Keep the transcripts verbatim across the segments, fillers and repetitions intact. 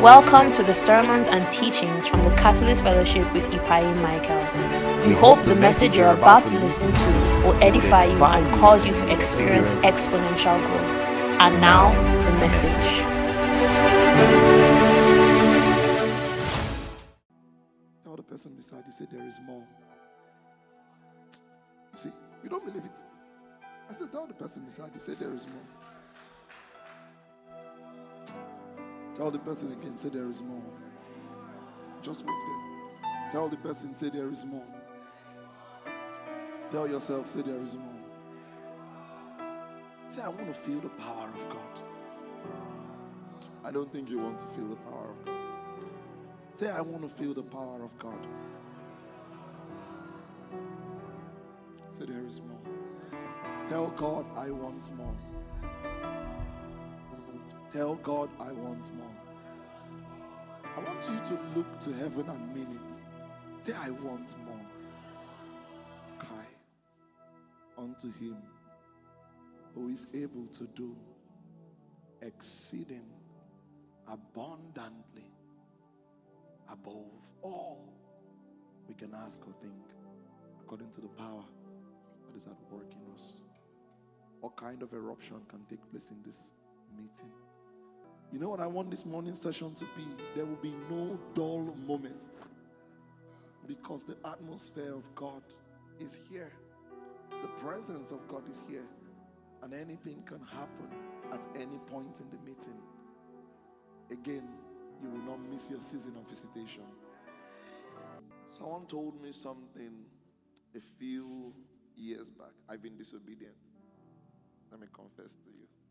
Welcome to the sermons and teachings from the Catalyst Fellowship with Ipayi Michael. We hope the message you're about to listen to will edify you and cause you to experience exponential growth. And now, the message. Tell the person beside you, say there is more. You see, you don't believe it. I said, tell the person beside you, say there is more. Tell the person again, say there is more. Just wait there. Tell the person, say there is more. Tell yourself, say there is more. Say, I want to feel the power of God. I don't think you want to feel the power of God. Say, I want to feel the power of God. Say, there is more. Tell God, I want more. Tell God, I want more. I want you to look to heaven and mean it. Say, I want more. Kai, unto him who is able to do exceeding abundantly above all we can ask or think, according to the power that is at work in us. What kind of eruption can take place in this meeting? You know what I want this morning session to be? There will be no dull moments, because the atmosphere of God is here. The presence of God is here, and anything can happen at any point in the meeting. Again, you will not miss your season of visitation. Someone told me something a few years back. I've been disobedient. Let me confess to you.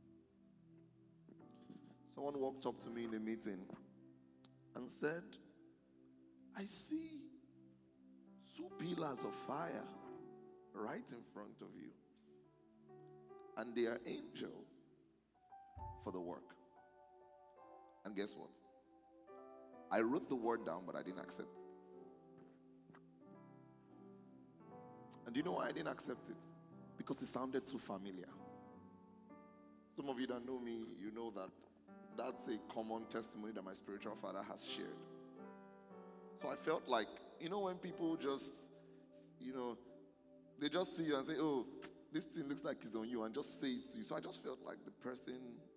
Someone walked up to me in a meeting and said, I see two pillars of fire right in front of you, and they are angels for the work. And guess what? I wrote the word down, but I didn't accept it. And do you know why I didn't accept it? Because it sounded too familiar. Some of you that know me, you know that that's a common testimony that my spiritual father has shared. So I felt like, you know, when people just, you know, they just see you and say, oh, this thing looks like it's on you, and just say it to you. So I just felt like the person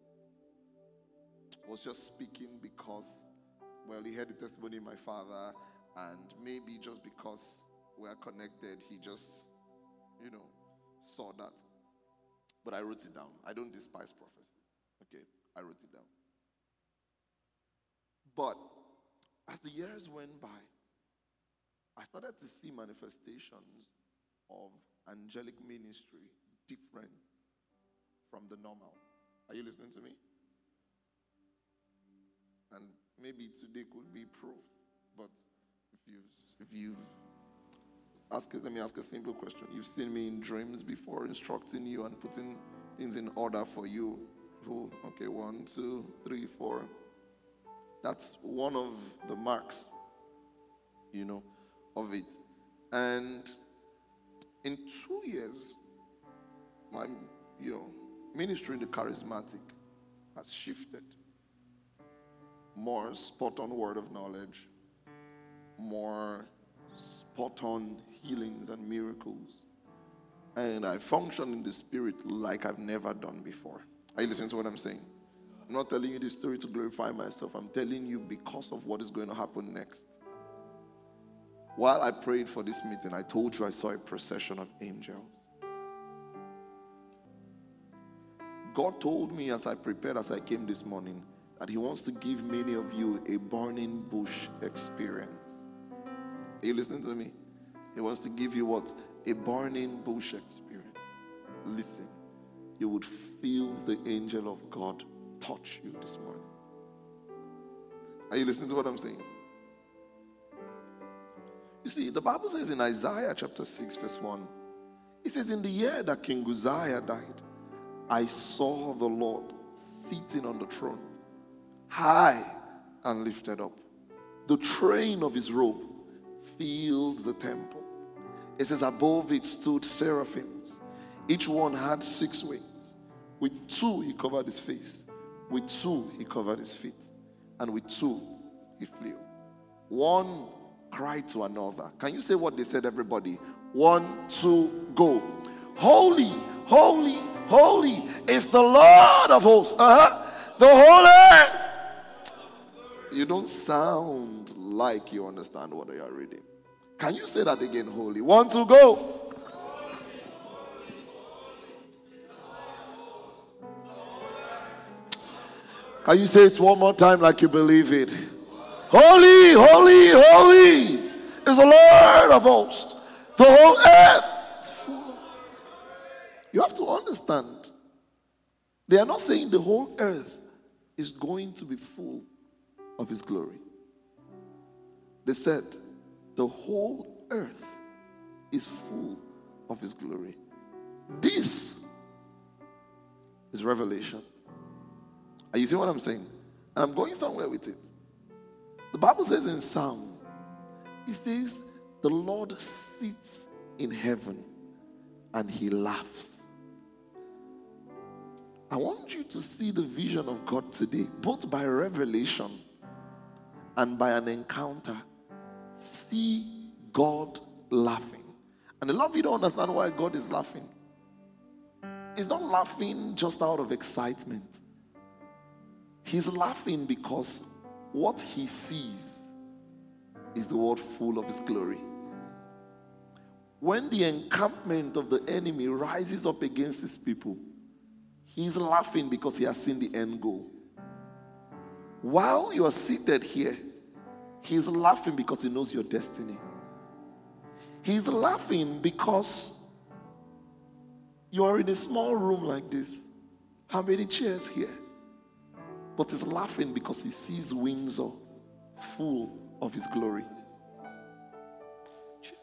was just speaking because, well, he heard the testimony of my father, and maybe just because we are connected, he just, you know, saw that. But I wrote it down. I don't despise prophecy. Okay, I wrote it down. But as the years went by, I started to see manifestations of angelic ministry different from the normal. Are you listening to me? And maybe today could be proof. But if you've, if you've asked, let me ask a simple question. You've seen me in dreams before, instructing you and putting things in order for you. Who? Okay, one, two, three, four. That's one of the marks, you know, of it. And in two years, my, you know, ministry in the charismatic has shifted. More spot-on word of knowledge, more spot-on healings and miracles. And I function in the spirit like I've never done before. Are you listening to what I'm saying? I'm not telling you this story to glorify myself. I'm telling you because of what is going to happen next. While I prayed for this meeting, I told you I saw a procession of angels. God told me as I prepared, as I came this morning, that he wants to give many of you a burning bush experience. Are you listening to me? He wants to give you what? A burning bush experience. Listen, you would feel the angel of God touch you this morning. Are you listening to what I'm saying? You see, the Bible says in Isaiah chapter six verse one, it says, in the year that King Uzziah died, I saw the Lord sitting on the throne, high and lifted up. The train of his robe filled the temple. It says, above it stood seraphims. Each one had six wings. With two he covered his face. With two he covered his feet. and with two, he flew. One cried to another. Can you say what they said, everybody? One, two, go. Holy, holy, holy is the Lord of hosts. Uh-huh. The whole earth. You don't sound like you understand what you are reading. Can you say that again, holy? One, two, go. Can you say it one more time like you believe it? Holy, holy, holy is the Lord of hosts. The whole earth is full of His glory. You have to understand. They are not saying the whole earth is going to be full of His glory. They said the whole earth is full of His glory. This is revelation. Are you seeing what I'm saying? And I'm going somewhere with it. The Bible says in Psalms, it says, the Lord sits in heaven and He laughs. I want you to see the vision of God today, both by revelation and by an encounter. See God laughing. And a lot of you don't understand why God is laughing. He's not laughing just out of excitement. He's laughing because what He sees is the world full of His glory. When the encampment of the enemy rises up against His people, He's laughing because He has seen the end goal. While you are seated here, He's laughing because He knows your destiny. He's laughing because you are in a small room like this. How many chairs here? But He's laughing because He sees Windsor full of His glory. Jesus.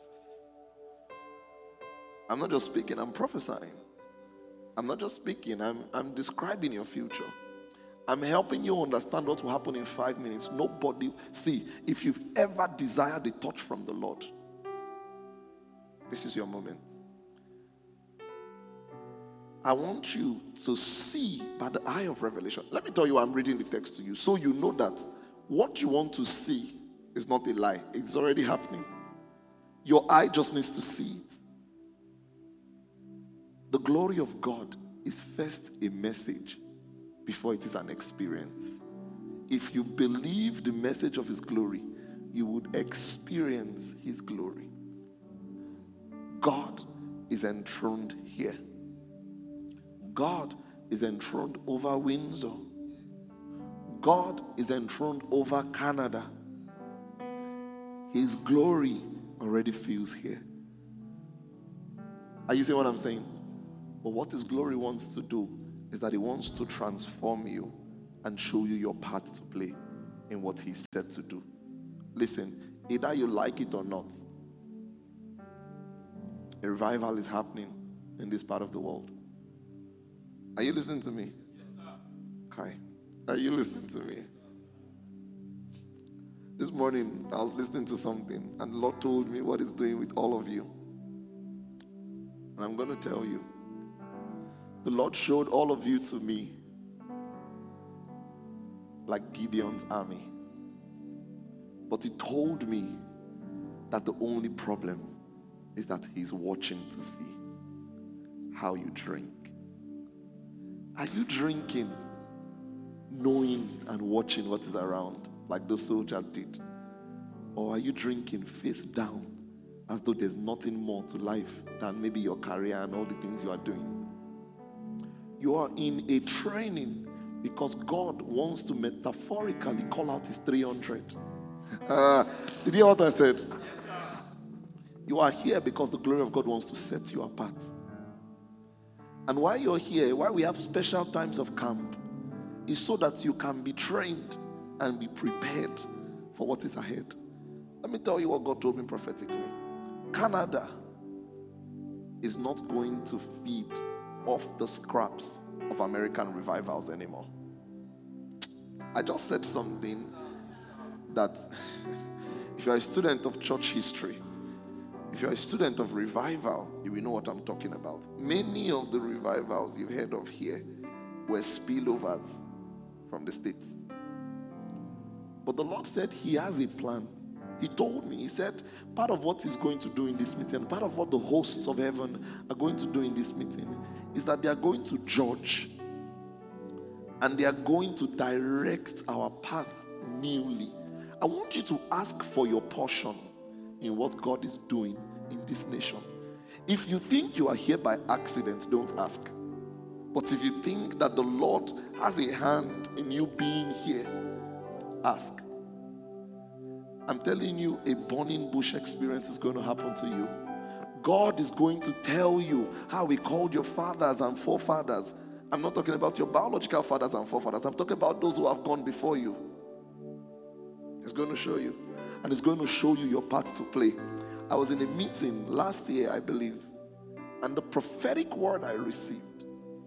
I'm not just speaking, I'm prophesying. I'm not just speaking, I'm, I'm describing your future. I'm helping you understand what will happen in five minutes. Nobody, see, if you've ever desired a touch from the Lord, this is your moment. I want you to see by the eye of revelation. Let me tell you, I'm reading the text to you, so you know that what you want to see is not a lie. It's already happening. Your eye just needs to see it. The glory of God is first a message before it is an experience. If you believe the message of His glory, you would experience His glory. God is enthroned here. God is enthroned over Windsor. God is enthroned over Canada. His glory already fills here. Are you seeing what I'm saying? But what His glory wants to do is that He wants to transform you and show you your part to play in what He's set to do. Listen, either you like it or not, a revival is happening in this part of the world. Are you listening to me? Yes, sir. Kai, are you listening to me? This morning, I was listening to something, and the Lord told me what He's doing with all of you. And I'm going to tell you. The Lord showed all of you to me like Gideon's army. But He told me that the only problem is that He's watching to see how you drink. Are you drinking knowing and watching what is around like those soldiers did? Or are you drinking face down as though there's nothing more to life than maybe your career and all the things you are doing? You are in a training because God wants to metaphorically call out His three hundred. Did you hear what I said? You are here because the glory of God wants to set you apart. And why you're here, why we have special times of camp, is so that you can be trained and be prepared for what is ahead. Let me tell you what God told me prophetically. Canada is not going to feed off the scraps of American revivals anymore. I just said something that if you're a student of church history, if you're a student of revival, you will know what I'm talking about. Many of the revivals you've heard of here were spillovers from the States. But the Lord said he has a plan. He told me, he said, part of what he's going to do in this meeting, part of what the hosts of heaven are going to do in this meeting is that they are going to judge and they are going to direct our path newly. I want you to ask for your portion in what God is doing in this nation. If you think you are here by accident, don't ask. But if you think that the Lord has a hand in you being here, ask. I'm telling you, a burning bush experience is going to happen to you. God is going to tell you how he called your fathers and forefathers. I'm not talking about your biological fathers and forefathers. I'm talking about those who have gone before you. He's going to show you. And he's going to show you your part to play. I was in a meeting last year, I believe. And the prophetic word I received,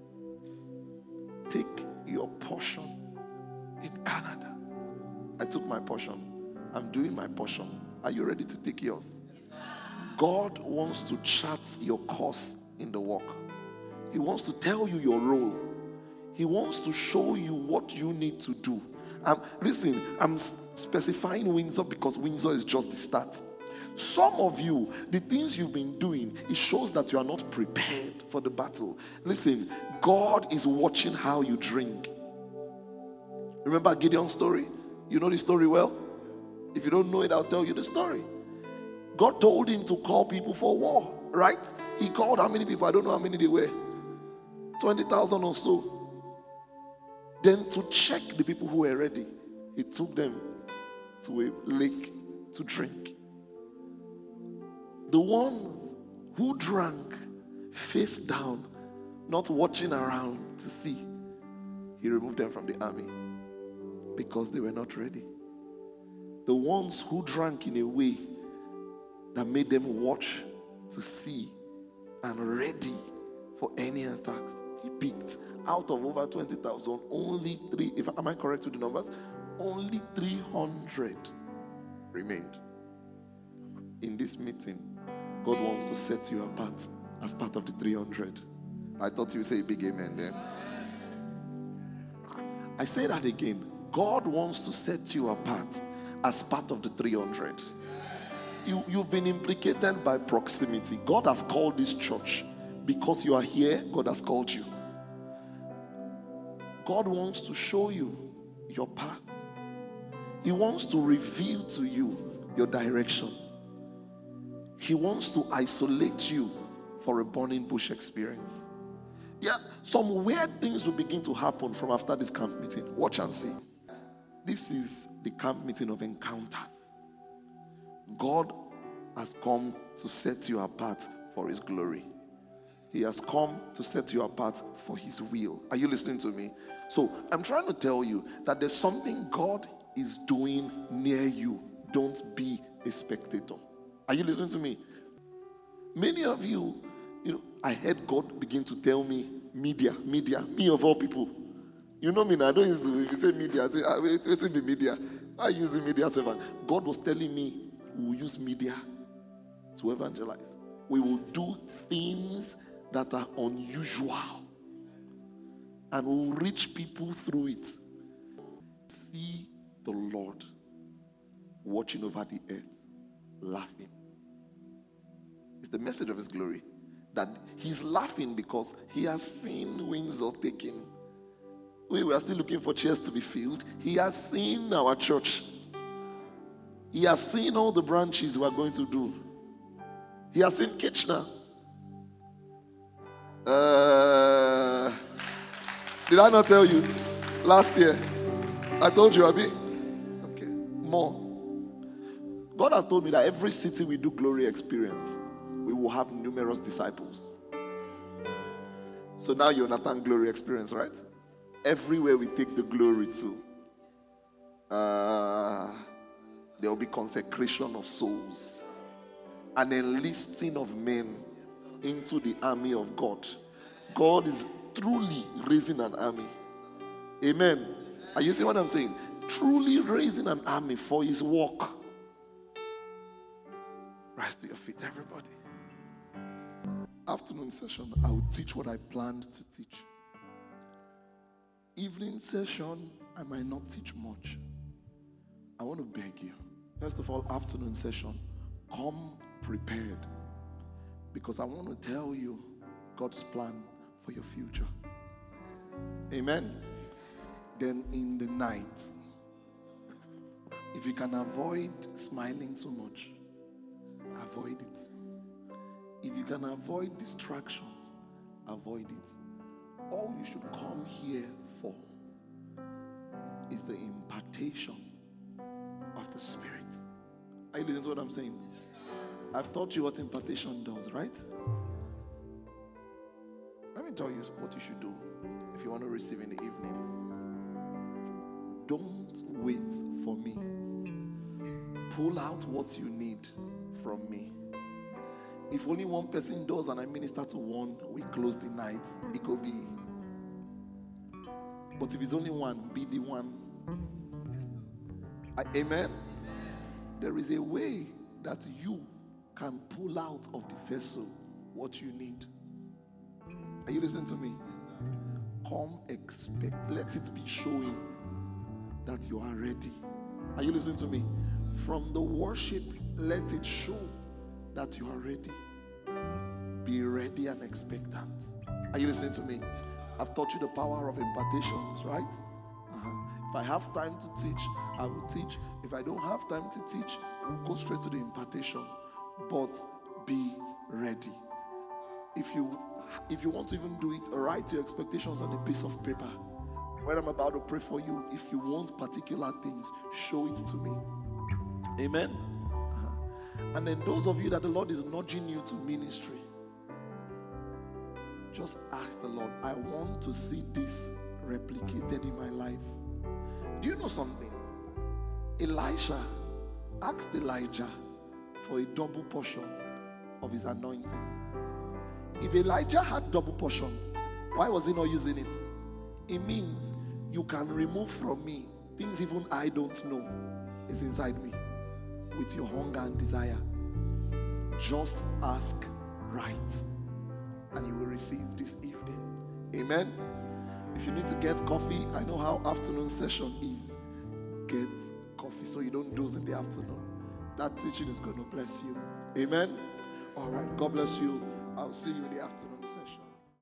take your portion in Canada. I took my portion. I'm doing my portion. Are you ready to take yours? God wants to chart your course in the walk. He wants to tell you your role. He wants to show you what you need to do. Um, listen, I'm specifying Windsor because Windsor is just the start. Some of you, the things you've been doing, it shows that you are not prepared for the battle. Listen, God is watching how you drink. Remember Gideon's story? You know the story well? If you don't know it, I'll tell you the story. God told him to call people for war, right? He called how many people? I don't know how many they were. twenty thousand or so. Then to check the people who were ready, he took them to a lake to drink. The ones who drank face down, not watching around to see, he removed them from the army because they were not ready. The ones who drank in a way that made them watch to see and ready for any attacks, he picked out of over twenty thousand, only three, if am I correct with the numbers? Only three hundred remained. In this meeting, God wants to set you apart as part of the three hundred. I thought you would say a big amen there. I say that again. God wants to set you apart as part of the three hundred. You, you've been implicated by proximity. God has called this church. Because you are here, God has called you. God wants to show you your path. He wants to reveal to you your direction. He wants to isolate you for a burning bush experience. Yeah, some weird things will begin to happen from after this camp meeting. Watch and see. This is the camp meeting of encounters. God has come to set you apart for his glory. He has come to set you apart for his will. Are you listening to me? So I'm trying to tell you that there's something God is doing near you. Don't be a spectator. Are you listening to me? Many of you, you know, I heard God begin to tell me, media, media, me of all people. You know me now, I don't use if you say media, I say, ah, wait, wait to be media. I use the media to evangelize. God was telling me, we will use media to evangelize. We will do things that are unusual. And we will reach people through it. See the Lord watching over the earth, laughing. It's the message of his glory. That he's laughing because he has seen Windsor taken. We were still looking for chairs to be filled. He has seen our church. He has seen all the branches we are going to do. He has seen Kitchener. Uh, did I not tell you? Last year. I told you, Abi. Okay. More. God has told me that every city we do glory experience, we will have numerous disciples. So now you understand glory experience, right? Everywhere we take the glory to, uh, there will be consecration of souls, an enlisting of men into the army of God. God is truly raising an army. Amen. Are you seeing what I'm saying? Truly raising an army for his work. Rise to your feet, everybody. Afternoon session, I will teach what I planned to teach. Evening session, I might not teach much. I want to beg you. First of all, afternoon session, come prepared. Because I want to tell you God's plan for your future. Amen. Then in the night, if you can avoid smiling too much, avoid it. If you can avoid distractions, avoid it. All you should come here for is the impartation of the Spirit. Are you listening to what I'm saying? I've taught you what impartation does, right? Let me tell you what you should do if you want to receive in the evening. Don't wait for me. Pull out what you need from me. If only one person does and I minister to one, we close the night. It could be. But if it's only one, be the one. Amen? There is a way that you can pull out of the vessel what you need. Are you listening to me? Come expect. Let it be showing that you are ready. Are you listening to me? From the worship, let it show that you are ready. Be ready and expectant. Are you listening to me? I've taught you the power of impartations, right? Uh-huh. If I have time to teach, I will teach. If I don't have time to teach, we'll go straight to the impartation. But be ready. If you if you want to even do it, write your expectations on a piece of paper. When I'm about to pray for you, if you want particular things, show it to me. Amen. Uh-huh. And then those of you that the Lord is nudging you to ministry, just ask the Lord, I want to see this replicated in my life. Do you know something? Elisha asked Elijah for a double portion of his anointing. If Elijah had double portion, why was he not using it? It means you can remove from me things even I don't know is inside me with your hunger and desire. Just ask right and you will receive this evening. Amen. If you need to get coffee, I know how afternoon session is. Get coffee so you don't doze in the afternoon. That teaching is going to bless you. Amen. All right. God bless you. I'll see you in the afternoon session.